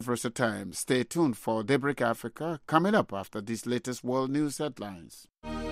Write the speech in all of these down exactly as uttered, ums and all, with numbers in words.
Versa Times. Stay tuned for Daybreak Africa coming up after these latest world news headlines.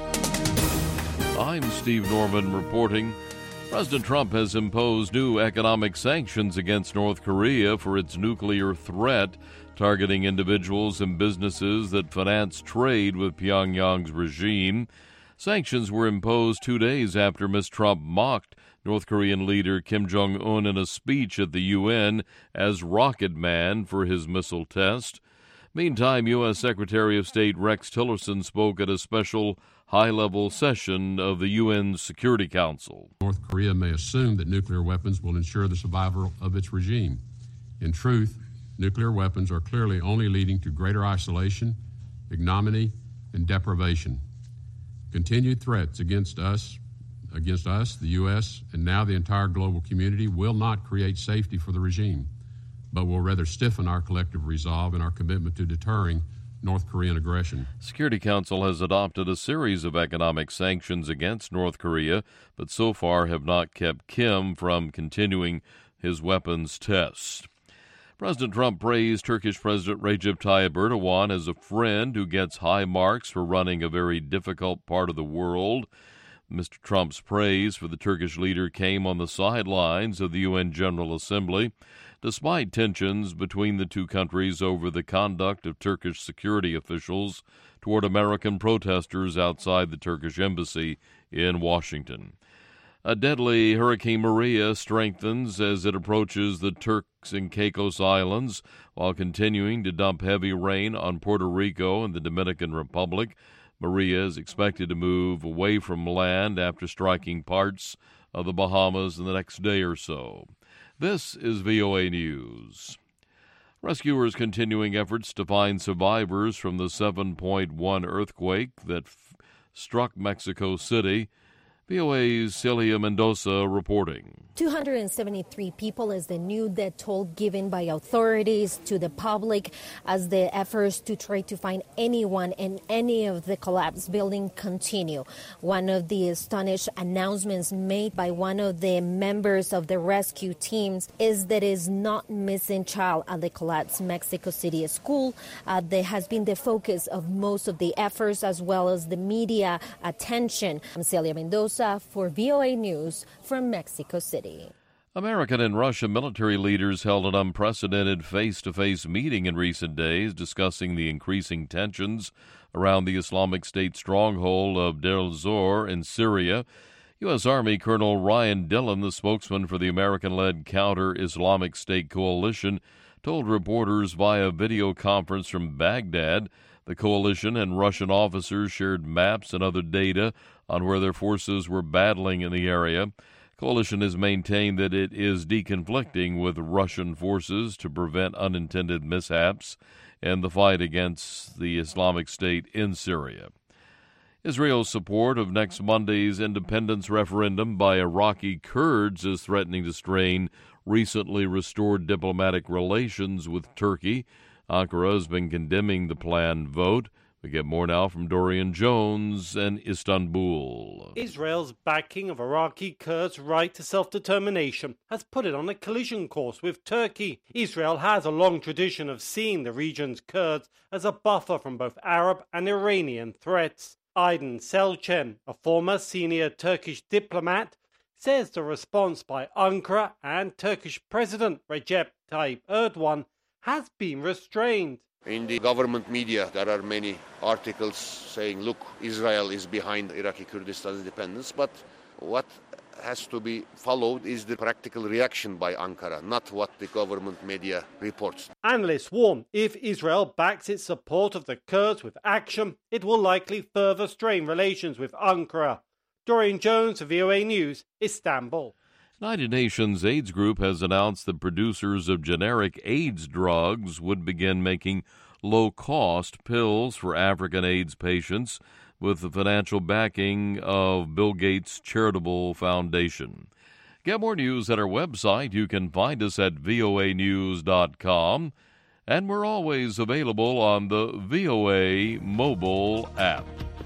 I'm Steve Norman reporting. President Trump has imposed new economic sanctions against North Korea for its nuclear threat, targeting individuals and businesses that finance trade with Pyongyang's regime. Sanctions were imposed two days after Miz Trump mocked North Korean leader Kim Jong-un in a speech at the U N as Rocket Man for his missile test. Meantime, U S. Secretary of State Rex Tillerson spoke at a special high-level session of the U N Security Council. North Korea may assume that nuclear weapons will ensure the survival of its regime. In truth, nuclear weapons are clearly only leading to greater isolation, ignominy, and deprivation. Continued threats against us against us, the U S, and now the entire global community will not create safety for the regime, but will rather stiffen our collective resolve and our commitment to deterring North Korean aggression. Security Council has adopted a series of economic sanctions against North Korea, but so far have not kept Kim from continuing his weapons tests. President Trump praised Turkish President Recep Tayyip Erdogan as a friend who gets high marks for running a very difficult part of the world. Mister Trump's praise for the Turkish leader came on the sidelines of the U N General Assembly, despite tensions between the two countries over the conduct of Turkish security officials toward American protesters outside the Turkish embassy in Washington. A deadly Hurricane Maria strengthens as it approaches the Turks and Caicos Islands while continuing to dump heavy rain on Puerto Rico and the Dominican Republic. Maria is expected to move away from land after striking parts of the Bahamas in the next day or so. This is V O A News. Rescuers continuing efforts to find survivors from the seven point one earthquake that f- struck Mexico City. V O A's Celia Mendoza reporting. two hundred seventy-three people is the new death toll given by authorities to the public as the efforts to try to find anyone in any of the collapsed buildings continue. One of the astonished announcements made by one of the members of the rescue teams is that is not missing child at the collapsed Mexico City school. Uh, that has been the focus of most of the efforts as well as the media attention. I'm Celia Mendoza for V O A News from Mexico City. American and Russian military leaders held an unprecedented face-to-face meeting in recent days discussing the increasing tensions around the Islamic State stronghold of Deir el-Zor in Syria. U S. Army Colonel Ryan Dillon, the spokesman for the American-led counter-Islamic State coalition, told reporters via video conference from Baghdad the coalition and Russian officers shared maps and other data on where their forces were battling in the area. Coalition has maintained that it is deconflicting with Russian forces to prevent unintended mishaps in the fight against the Islamic State in Syria. Israel's support of next Monday's independence referendum by Iraqi Kurds is threatening to strain recently restored diplomatic relations with Turkey. Ankara has been condemning the planned vote. We get more now from Dorian Jones in Istanbul. Israel's backing of Iraqi Kurds' right to self-determination has put it on a collision course with Turkey. Israel has a long tradition of seeing the region's Kurds as a buffer from both Arab and Iranian threats. Aydin Selcen, a former senior Turkish diplomat, says the response by Ankara and Turkish President Recep Tayyip Erdogan has been restrained. In the government media, there are many articles saying, look, Israel is behind Iraqi Kurdistan's independence, but what has to be followed is the practical reaction by Ankara, not what the government media reports. Analysts warn if Israel backs its support of the Kurds with action, it will likely further strain relations with Ankara. Dorian Jones, V O A News, Istanbul. United Nations AIDS Group has announced that producers of generic AIDS drugs would begin making low-cost pills for African AIDS patients with the financial backing of Bill Gates' charitable foundation. Get more news at our website. You can find us at V O A news dot com, and we're always available on the V O A mobile app.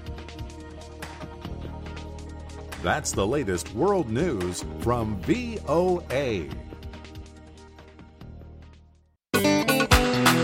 That's the latest world news from V O A.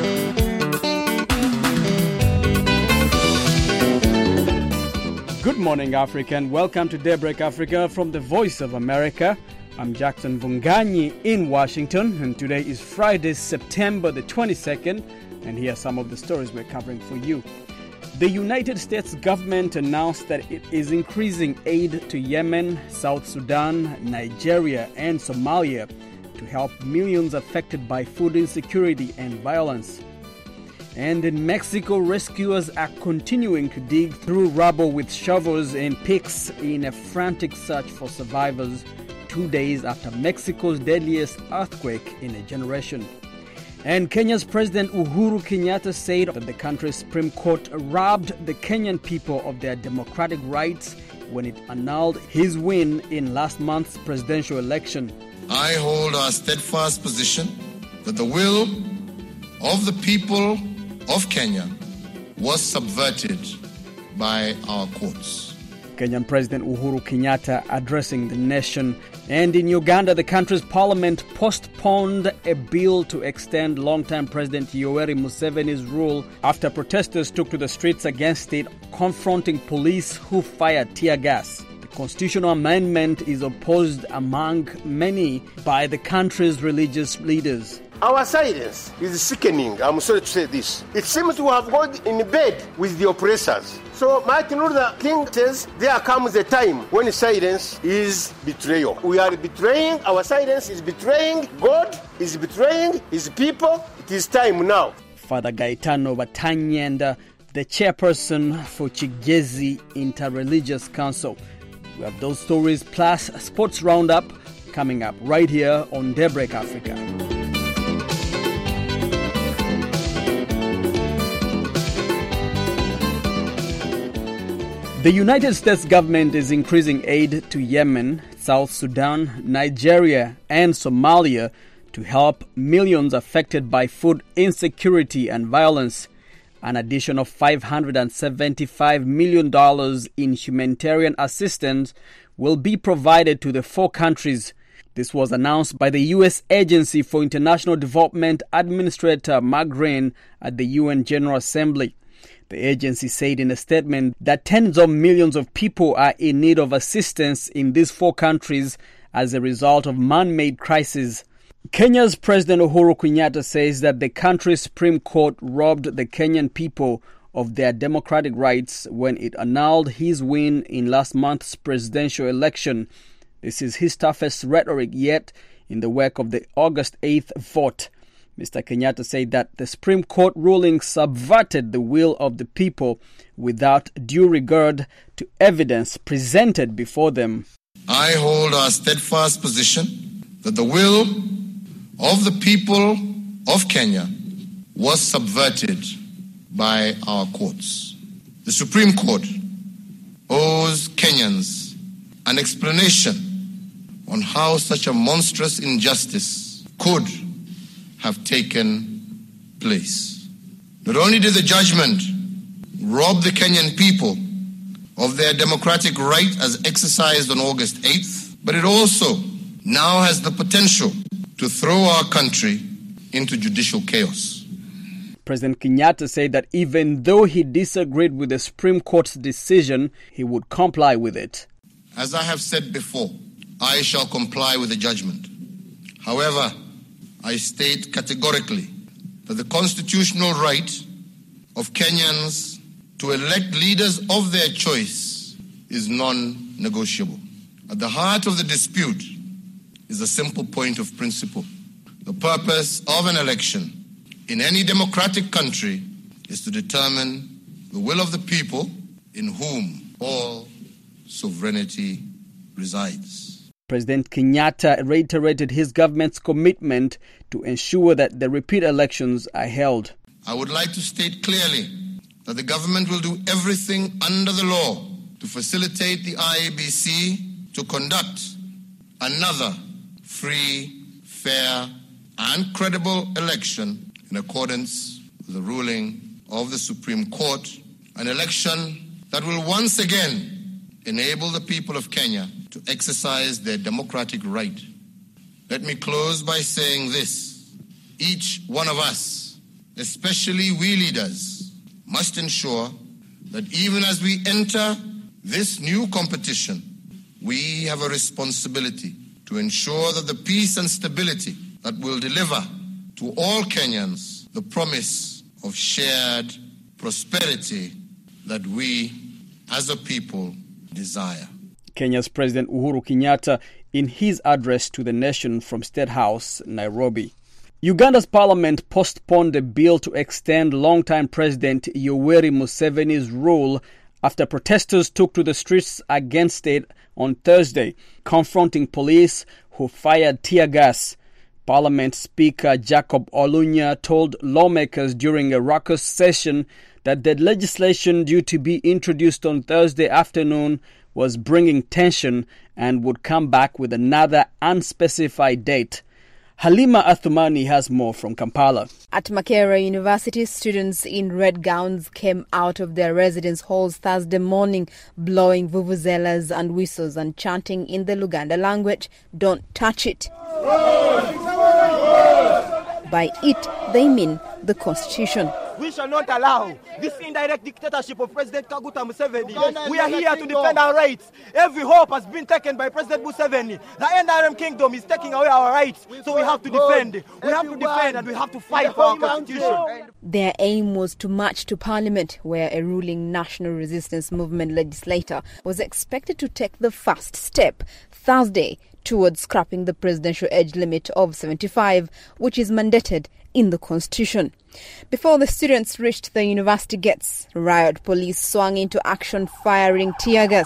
morning, Africa, and welcome to Daybreak Africa from the Voice of America. I'm Jackson Vunganyi in Washington, and today is Friday, September the twenty-second, and here are some of the stories we're covering for you. The United States government announced that it is increasing aid to Yemen, South Sudan, Nigeria, and Somalia to help millions affected by food insecurity and violence. And in Mexico, rescuers are continuing to dig through rubble with shovels and picks in a frantic search for survivors two days after Mexico's deadliest earthquake in a generation. And Kenya's President Uhuru Kenyatta said that the country's Supreme Court robbed the Kenyan people of their democratic rights when it annulled his win in last month's presidential election. I hold our steadfast position that the will of the people of Kenya was subverted by our courts. Kenyan President Uhuru Kenyatta addressing the nation. And in Uganda, the country's parliament postponed a bill to extend longtime President Yoweri Museveni's rule after protesters took to the streets against it, confronting police who fired tear gas. The constitutional amendment is opposed among many by the country's religious leaders. Our silence is sickening, I'm sorry to say this. It seems to have gone in bed with the oppressors. So Martin Luther King says, there comes a time when silence is betrayal. We are betraying, our silence is betraying God, is betraying his people. It is time now. Father Gaetano Batanyenda, the chairperson for Chigezi Interreligious Council. We have those stories plus a sports roundup coming up right here on Daybreak Africa. The United States government is increasing aid to Yemen, South Sudan, Nigeria, and Somalia to help millions affected by food insecurity and violence. An additional five hundred seventy-five million dollars in humanitarian assistance will be provided to the four countries. This was announced by the U S Agency for International Development Administrator Mark Green at the U N General Assembly. The agency said in a statement that tens of millions of people are in need of assistance in these four countries as a result of man-made crises. Kenya's President Uhuru Kenyatta says that the country's Supreme Court robbed the Kenyan people of their democratic rights when it annulled his win in last month's presidential election. This is his toughest rhetoric yet in the wake of the August eighth vote. Mister Kenyatta said that the Supreme Court ruling subverted the will of the people without due regard to evidence presented before them. I hold our steadfast position that the will of the people of Kenya was subverted by our courts. The Supreme Court owes Kenyans an explanation on how such a monstrous injustice could have taken place. Not only did the judgment rob the Kenyan people of their democratic right as exercised on August eighth, but it also now has the potential to throw our country into judicial chaos. President Kenyatta said that even though he disagreed with the Supreme Court's decision, he would comply with it. As I have said before, I shall comply with the judgment. However, I state categorically that the constitutional right of Kenyans to elect leaders of their choice is non-negotiable. At the heart of the dispute is a simple point of principle. The purpose of an election in any democratic country is to determine the will of the people in whom all sovereignty resides. President Kenyatta reiterated his government's commitment to ensure that the repeat elections are held. I would like to state clearly that the government will do everything under the law to facilitate the I E B C to conduct another free, fair, and credible election in accordance with the ruling of the Supreme Court, an election that will once again enable the people of Kenya to exercise their democratic right. Let me close by saying this. Each one of us, especially we leaders, must ensure that even as we enter this new competition, we have a responsibility to ensure that the peace and stability that will deliver to all Kenyans the promise of shared prosperity that we as a people desire. Kenya's President Uhuru Kenyatta in his address to the nation from State House, Nairobi. Uganda's parliament postponed a bill to extend longtime President Yoweri Museveni's rule after protesters took to the streets against it on Thursday, confronting police who fired tear gas. Parliament Speaker Jacob Olunya told lawmakers during a raucous session that the legislation due to be introduced on Thursday afternoon was bringing tension and would come back with another unspecified date. Halima Athumani has more from Kampala. At Makerere University, students in red gowns came out of their residence halls Thursday morning, blowing vuvuzelas and whistles and chanting in the Luganda language, "Don't touch it." By it, they mean the Constitution. We shall not allow this indirect dictatorship of President Kaguta Museveni. We are here to defend our rights. Every hope has been taken by President Museveni. The N R M kingdom is taking away our rights, so we have to defend. We have to defend and we have to fight for our Constitution. Their aim was to march to Parliament, where a ruling National Resistance Movement legislator was expected to take the first step Thursday towards scrapping the presidential age limit of seventy-five, which is mandated in the Constitution. Before the students reached the university gates, riot police swung into action firing tear gas.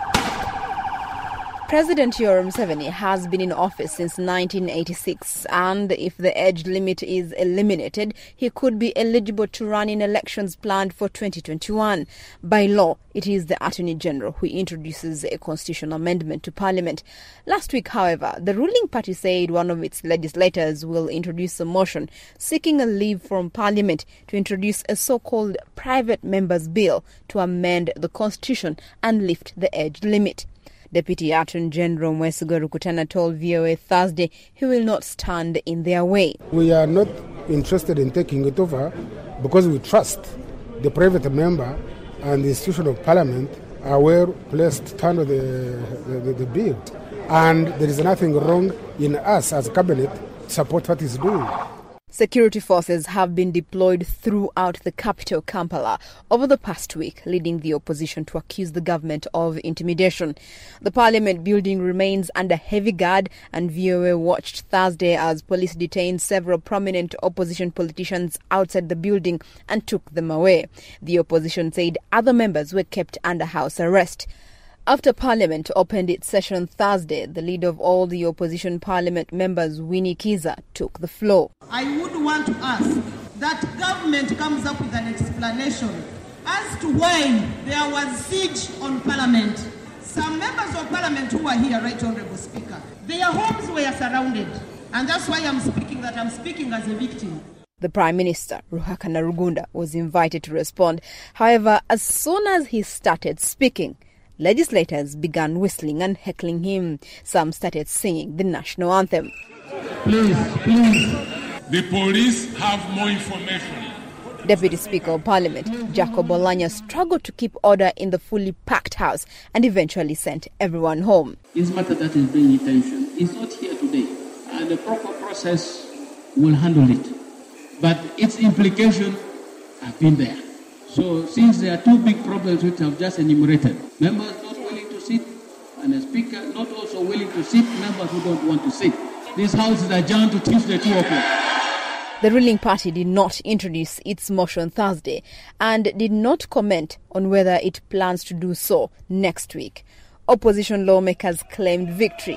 President Yoweri Museveni has been in office since nineteen eighty-six, and if the age limit is eliminated, he could be eligible to run in elections planned for twenty twenty-one. By law, it is the Attorney General who introduces a constitutional amendment to Parliament. Last week, however, the ruling party said one of its legislators will introduce a motion seeking a leave from Parliament to introduce a so-called private members' bill to amend the Constitution and lift the age limit. Deputy Attorney General Mwesigwa Rukutana told V O A Thursday he will not stand in their way. We are not interested in taking it over because we trust the private member and the institution of Parliament are well placed to handle the, the, the bill. And there is nothing wrong in us as a cabinet to support what he's doing. Security forces have been deployed throughout the capital, Kampala, over the past week, leading the opposition to accuse the government of intimidation. The parliament building remains under heavy guard, and V O A watched Thursday as police detained several prominent opposition politicians outside the building and took them away. The opposition said other members were kept under house arrest. After Parliament opened its session Thursday, the leader of all the opposition parliament members, Winnie Kiza, took the floor. I would want to ask that government comes up with an explanation as to why there was siege on Parliament. Some members of Parliament who are here, Right Honourable Speaker, their homes were surrounded, and that's why I'm speaking that I'm speaking as a victim. The Prime Minister, Ruhakana Rugunda, was invited to respond. However, as soon as he started speaking, legislators began whistling and heckling him. Some started singing the national anthem. Please, please, the police have more information. Deputy Speaker of Parliament, Jacob Olanya, struggled to keep order in the fully packed house and eventually sent everyone home. This matter that is bringing attention is not here today, and the proper process will handle it. But its implications have been there. So since there are two big problems which I've just enumerated, members not willing to sit and a speaker not also willing to sit, members who don't want to sit. This house is adjourned to Tuesday, two o'clock. The ruling party did not introduce its motion Thursday and did not comment on whether it plans to do so next week. Opposition lawmakers claimed victory.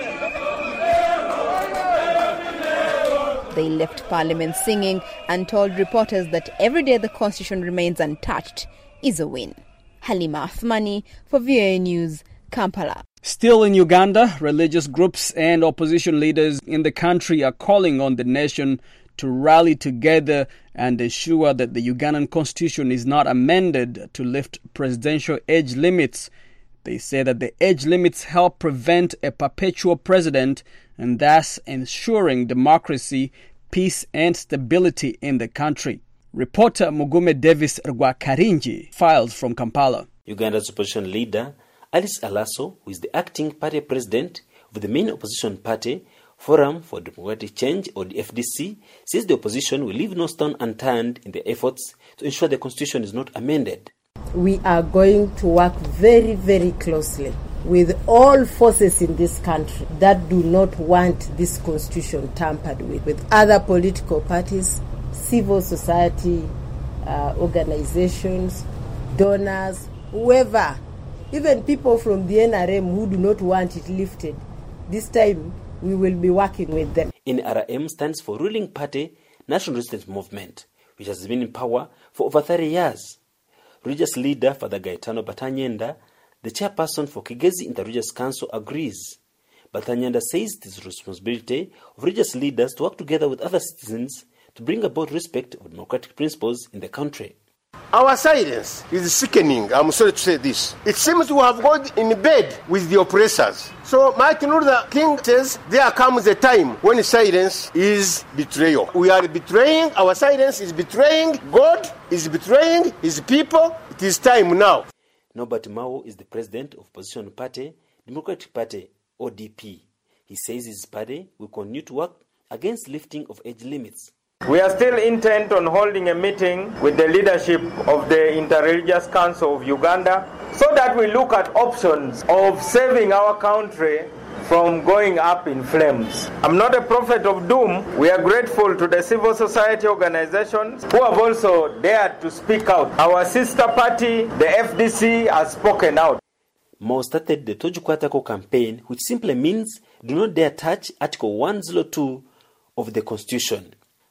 They left Parliament singing and told reporters that every day the Constitution remains untouched is a win. Halima Athumani for V O A News, Kampala. Still in Uganda, religious groups and opposition leaders in the country are calling on the nation to rally together and ensure that the Ugandan Constitution is not amended to lift presidential age limits. They say that the age limits help prevent a perpetual president and thus ensuring democracy, peace and stability in the country. Reporter Mugume Davis Rwakarinji files from Kampala. Uganda's opposition leader, Alice Alaso, who is the acting party president of the main opposition party, Forum for Democratic Change, or the F D C, says the opposition will leave no stone unturned in their efforts to ensure the constitution is not amended. We are going to work very, very closely with all forces in this country that do not want this constitution tampered with, with other political parties, civil society uh, organizations, donors, whoever, even people from the N R M who do not want it lifted. This time, we will be working with them. N R M stands for Ruling Party National Resistance Movement, which has been in power for over thirty years. Religious leader Father Gaetano Batanyenda, the chairperson for Kigezi Inter-Religious Council, agrees. Batanyenda says it is the responsibility of religious leaders to work together with other citizens to bring about respect of democratic principles in the country. Our silence is sickening. I'm sorry to say this. It seems we have gone in bed with the oppressors. So Martin Luther King says there comes a time when silence is betrayal. We are betraying, our silence is betraying, God is betraying his people. It is time now. Norbert Mao is the president of opposition party, Democratic Party, O D P. He says his party will continue to work against lifting of age limits. We are still intent on holding a meeting with the leadership of the Inter-Religious Council of Uganda so that we look at options of saving our country from going up in flames. I'm not a prophet of doom. We are grateful to the civil society organizations who have also dared to speak out. Our sister party, the F D C, has spoken out. Mao started the Tojukwatako campaign, which simply means do not dare touch Article one oh two of the Constitution.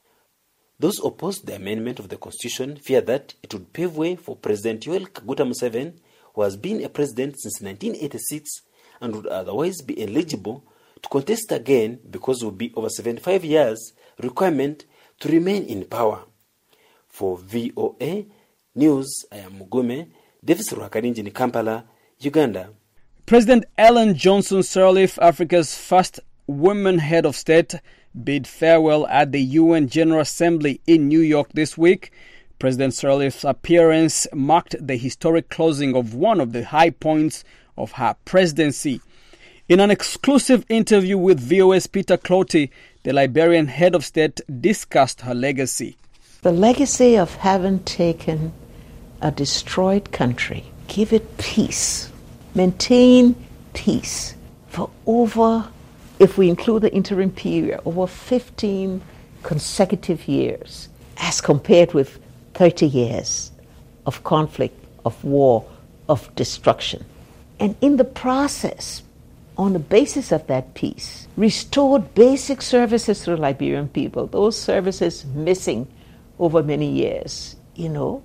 Those opposed the amendment of the Constitution fear that it would pave way for President Yoweri Kaguta Museveni, who has been a president since nineteen eighty-six and would otherwise be eligible to contest again because it would be over seventy-five years requirement to remain in power. For V O A News, I am Mugume, Davis Rwakarinji in Kampala, Uganda. President Ellen Johnson Sirleaf, Africa's first woman head of state, bid farewell at the U N General Assembly in New York this week. President Sirleaf's appearance marked the historic closing of one of the high points of her presidency. In an exclusive interview with V O A's Peter Clotty, the Liberian head of state discussed her legacy. The legacy of having taken a destroyed country, give it peace, maintain peace for over, if we include the interim period, over fifteen consecutive years, as compared with thirty years of conflict, of war, of destruction. And in the process, on the basis of that peace, restored basic services to the Liberian people, those services missing over many years, you know,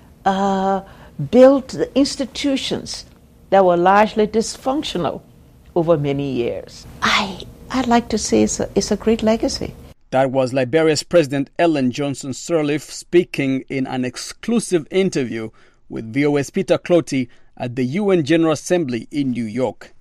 uh, built the institutions that were largely dysfunctional over many years. I, I'd like to say it's a, it's a great legacy. That was Liberia's President Ellen Johnson Sirleaf speaking in an exclusive interview with V O A's Peter Clotty at the U N General Assembly in New York.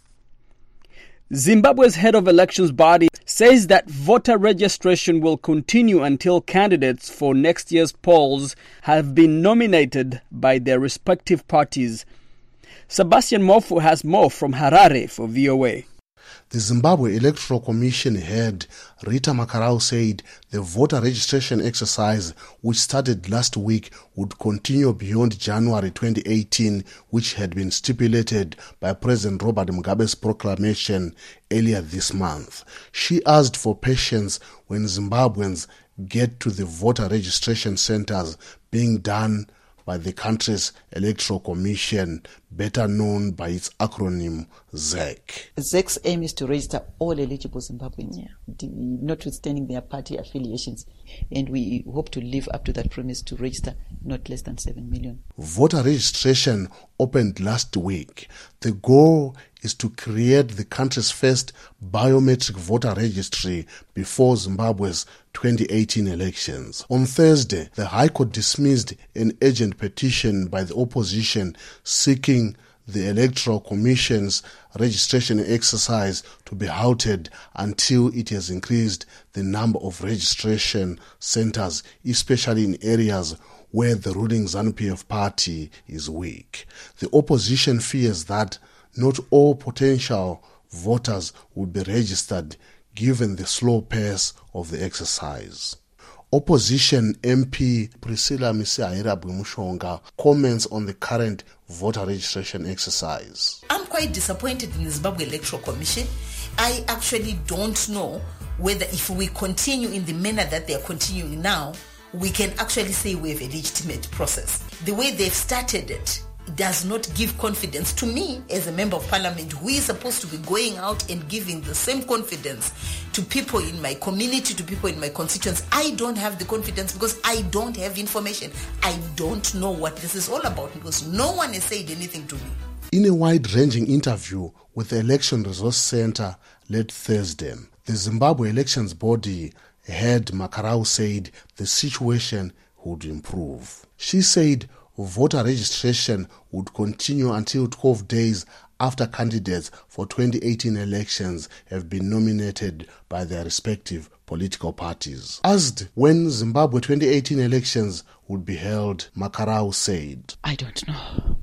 Zimbabwe's head of elections body says that voter registration will continue until candidates for next year's polls have been nominated by their respective parties. Sebastian Mofu has more from Harare for V O A. The Zimbabwe Electoral Commission head Rita Makarau said the voter registration exercise, which started last week, would continue beyond January twenty eighteen, which had been stipulated by President Robert Mugabe's proclamation earlier this month. She asked for patience when Zimbabweans get to the voter registration centers being done by the country's Electoral Commission, better known by its acronym Z E C. Z E C's aim is to register all eligible Zimbabweans, yeah. notwithstanding their party affiliations, and we hope to live up to that promise to register not less than seven million. Voter registration opened last week. The goal is to create the country's first biometric voter registry before Zimbabwe's twenty eighteen elections. On Thursday, the High Court dismissed an urgent petition by the opposition seeking the Electoral Commission's registration exercise to be halted until it has increased the number of registration centers, especially in areas where the ruling ZANU-P F party is weak. The opposition fears that not all potential voters will be registered given the slow pace of the exercise. Opposition M P Priscilla Misihaira Bwimushonga comments on the current voter registration exercise. I'm quite disappointed in the Zimbabwe Electoral Commission. I actually don't know whether if we continue in the manner that they are continuing now, we can actually say we have a legitimate process. The way they've started it does not give confidence to me as a member of parliament who is supposed to be going out and giving the same confidence to people in my community, to people in my constituents. I don't have the confidence because I don't have information. I don't know what this is all about because no one has said anything to me. In a wide-ranging interview with the Election Resource Center late Thursday, the Zimbabwe Elections Body head Makarau said the situation would improve. She said voter registration would continue until twelve days after candidates for twenty eighteen elections have been nominated by their respective political parties. Asked when Zimbabwe twenty eighteen elections would be held, Makarau said, I don't know.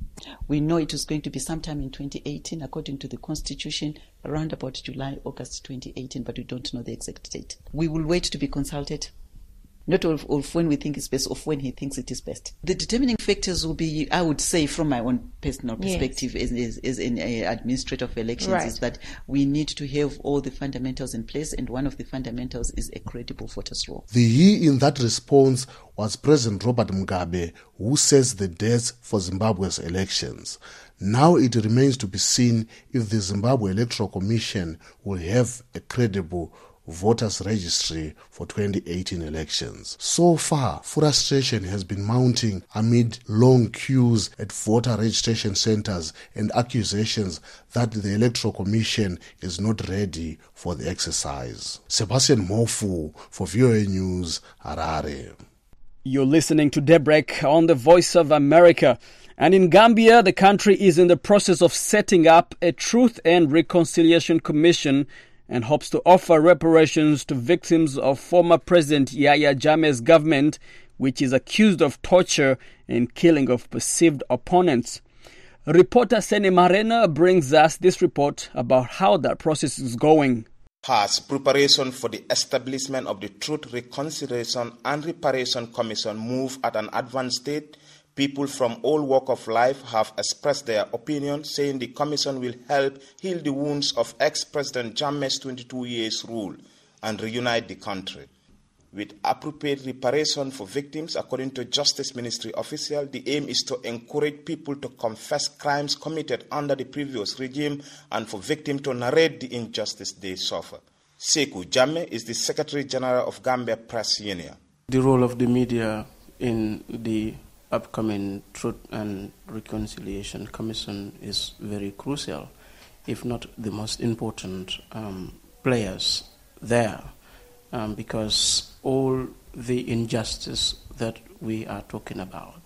We know it is going to be sometime in twenty eighteen, according to the Constitution, around about July, August twenty eighteen, but we don't know the exact date. We will wait to be consulted. Not of, of when we think it's best, of when he thinks it is best. The determining factors will be, I would say, from my own personal perspective, yes. as, as, as an administrator of elections, right. is that we need to have all the fundamentals in place, and one of the fundamentals is a credible voters' roll. The he in that response was President Robert Mugabe, who sets the dates for Zimbabwe's elections. Now it remains to be seen if the Zimbabwe Electoral Commission will have a credible voters registry for twenty eighteen elections. So far, frustration has been mounting amid long queues at voter registration centers and accusations that the Electoral Commission is not ready for the exercise. Sebastian Mofu for V O A News, Harare. You're listening to Daybreak on the Voice of America. And in Gambia, the country is in the process of setting up a Truth and Reconciliation Commission and hopes to offer reparations to victims of former President Yahya Jammeh's government, which is accused of torture and killing of perceived opponents. Reporter Sene Marena brings us this report about how that process is going. As preparation for the establishment of the Truth, Reconciliation and Reparation Commission move at an advanced state, people from all walks of life have expressed their opinion, saying the commission will help heal the wounds of ex-President Jammeh's twenty-two years rule and reunite the country. With appropriate reparation for victims, according to Justice Ministry official, the aim is to encourage people to confess crimes committed under the previous regime and for victims to narrate the injustice they suffer. Sekou Jammeh is the Secretary General of Gambia Press Union. The role of the media in the upcoming Truth and Reconciliation Commission is very crucial, if not the most important um, players there, um, because all the injustice that we are talking about,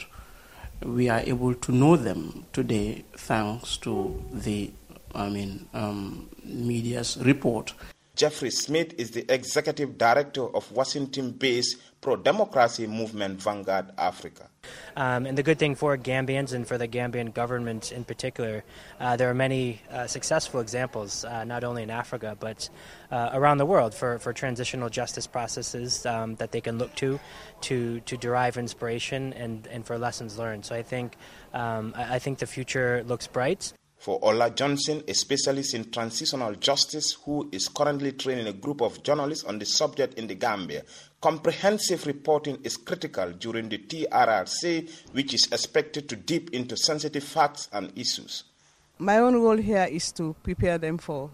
we are able to know them today thanks to the, I mean, um, media's report. Jeffrey Smith is the Executive Director of Washington-based pro-democracy movement Vanguard Africa. Um, and the good thing for Gambians and for the Gambian government in particular, uh, there are many uh, successful examples, uh, not only in Africa, but uh, around the world for, for transitional justice processes um, that they can look to to, to derive inspiration and, and for lessons learned. So I think, um, I, I think the future looks bright. For Ola Johnson, a specialist in transitional justice who is currently training a group of journalists on the subject in the Gambia, comprehensive reporting is critical during the T R R C, which is expected to dip into sensitive facts and issues. My own role here is to prepare them for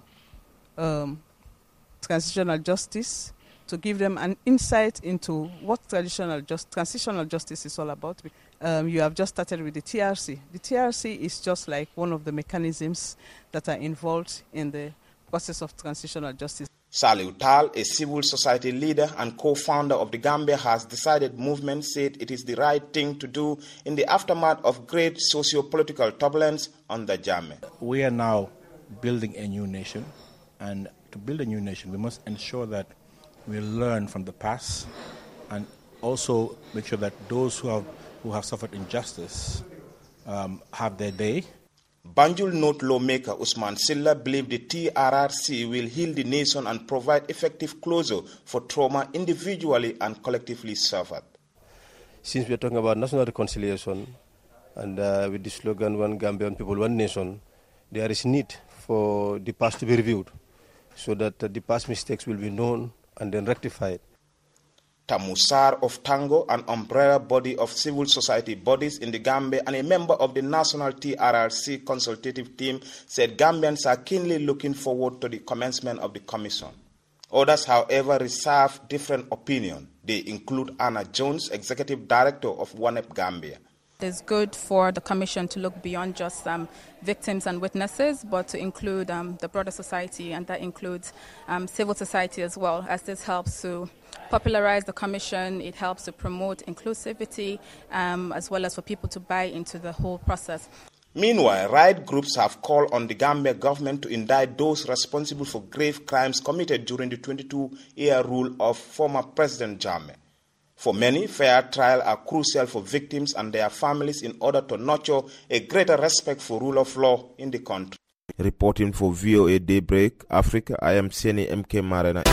um, transitional justice, to give them an insight into what traditional just, transitional justice is all about. Um, you have just started with the T R C. The T R C is just like one of the mechanisms that are involved in the process of transitional justice. Saliu Tal, a civil society leader and co-founder of the Gambia Has Decided movement, said it is the right thing to do in the aftermath of great socio-political turbulence under Jammeh. We are now building a new nation, and to build a new nation, we must ensure that we learn from the past and also make sure that those who have who have suffered injustice um, have their day. Banjul North lawmaker Usman Silla believed the T R R C will heal the nation and provide effective closure for trauma individually and collectively suffered. Since we are talking about national reconciliation and uh, with the slogan One Gambia, One People, One Nation, there is need for the past to be reviewed so that uh, the past mistakes will be known and then rectified. Tamusar of Tango, an umbrella body of civil society bodies in the Gambia and a member of the National T R R C consultative team, said Gambians are keenly looking forward to the commencement of the commission. Others, however, reserve different opinion. They include Anna Jones, Executive Director of O N E P Gambia. It's good for the Commission to look beyond just um, victims and witnesses, but to include um, the broader society, and that includes um, civil society as well, as this helps to popularize the Commission. It helps to promote inclusivity, um, as well as for people to buy into the whole process. Meanwhile, right groups have called on the Gambia government to indict those responsible for grave crimes committed during the twenty-two-year rule of former President Jammeh. For many, fair trial are crucial for victims and their families in order to nurture a greater respect for rule of law in the country. Reporting for V O A Daybreak Africa, I am Seni M K Marena.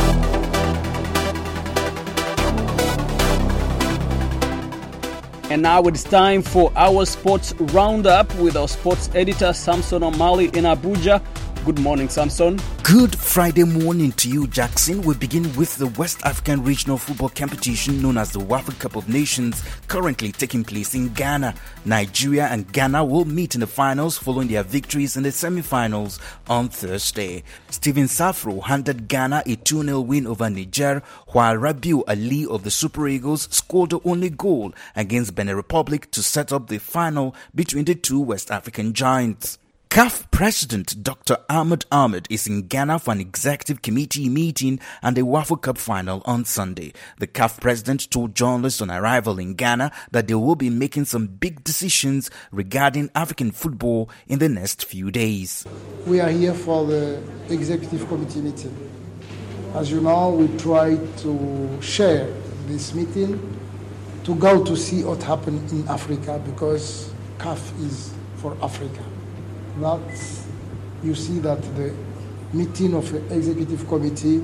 And now it's time for our sports roundup with our sports editor Samson O'Malley in Abuja. Good morning, Samson. Good Friday morning to you, Jackson. We begin with the West African Regional Football Competition known as the WAFA Cup of Nations, currently taking place in Ghana. Nigeria and Ghana will meet in the finals following their victories in the semi-finals on Thursday. Steven Safro handed Ghana a two nil win over Niger, while Rabiu Ali of the Super Eagles scored the only goal against Benin Republic to set up the final between the two West African giants. C A F President Doctor Ahmed Ahmed is in Ghana for an executive committee meeting and the WAFA Cup final on Sunday. The C A F president told journalists on arrival in Ghana that they will be making some big decisions regarding African football in the next few days. We are here for the executive committee meeting. As you know, we try to share this meeting to go to see what happened in Africa, because C A F is for Africa. That you see that the meeting of the executive committee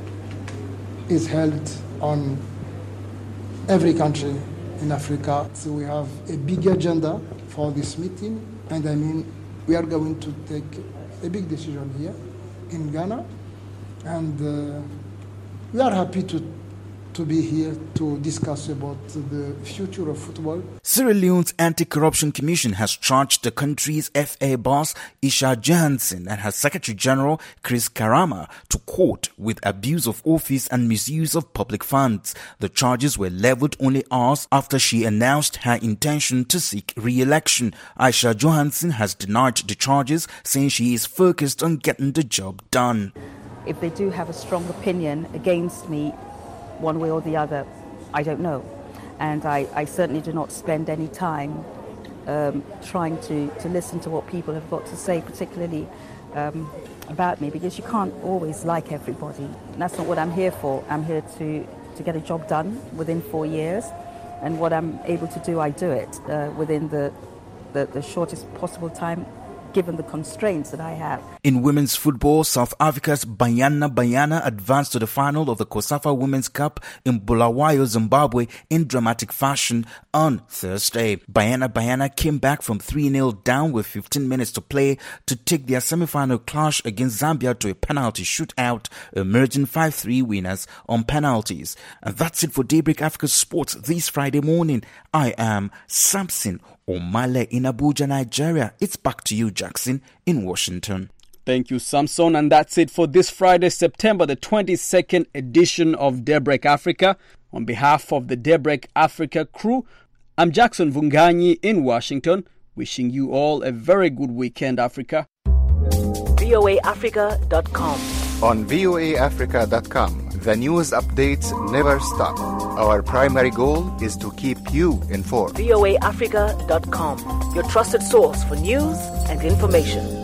is held on every country in Africa. So we have a big agenda for this meeting, and I mean we are going to take a big decision here in Ghana, and uh, we are happy to to be here to discuss about the future of football. Sierra Leone's Anti-Corruption Commission has charged the country's F A boss Isha Johansen and her Secretary General Chris Karama to court with abuse of office and misuse of public funds. The charges were leveled only hours after she announced her intention to seek re-election. Isha Johansen has denied the charges, saying she is focused on getting the job done. If they do have a strong opinion against me, one way or the other, I don't know. And I, I certainly do not spend any time um, trying to, to listen to what people have got to say, particularly um, about me, because you can't always like everybody. And that's not what I'm here for. I'm here to, to get a job done within four years. And what I'm able to do, I do it uh, within the, the, the shortest possible time, given the constraints that I have. In women's football, South Africa's Banyana Banyana advanced to the final of the COSAFA Women's Cup in Bulawayo, Zimbabwe in dramatic fashion on Thursday. Banyana Banyana came back from three nil down with fifteen minutes to play to take their semi-final clash against Zambia to a penalty shootout, emerging five three winners on penalties. And that's it for Daybreak Africa Sports this Friday morning. I am Samson O'Malley in Abuja, Nigeria. It's back to you, Jackson, in Washington. Thank you, Samson. And that's it for this Friday, September the twenty-second edition of Daybreak Africa. On behalf of the Daybreak Africa crew, I'm Jackson Vunganyi in Washington, wishing you all a very good weekend, Africa. V O A Africa dot com On V O A Africa dot com, the news updates never stop. Our primary goal is to keep you informed. V O A Africa dot com, your trusted source for news and information.